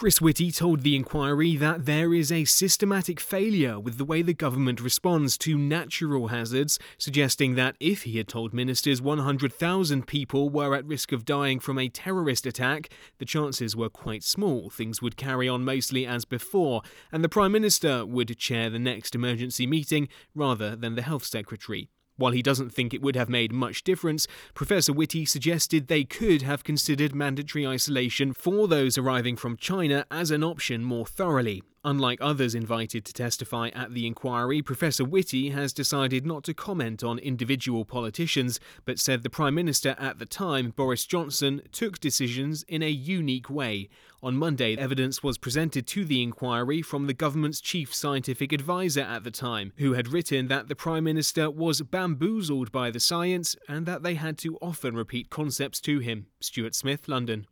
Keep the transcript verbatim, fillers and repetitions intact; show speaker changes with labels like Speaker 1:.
Speaker 1: Chris Whitty told the inquiry that there is a systematic failure with the way the government responds to natural hazards, suggesting that if he had told ministers one hundred thousand people were at risk of dying from a terrorist attack, the chances were quite small things would carry on mostly as before, and the Prime Minister would chair the next emergency meeting rather than the Health Secretary. While he doesn't think it would have made much difference, Professor Whitty suggested they could have considered mandatory isolation for those arriving from China as an option more thoroughly. Unlike others invited to testify at the inquiry, Professor Whitty has decided not to comment on individual politicians, but said the Prime Minister at the time, Boris Johnson, took decisions in a unique way. On Monday, evidence was presented to the inquiry from the government's chief scientific advisor at the time, who had written that the Prime Minister was bamboozled by the science and that they had to often repeat concepts to him. Stuart Smith, London.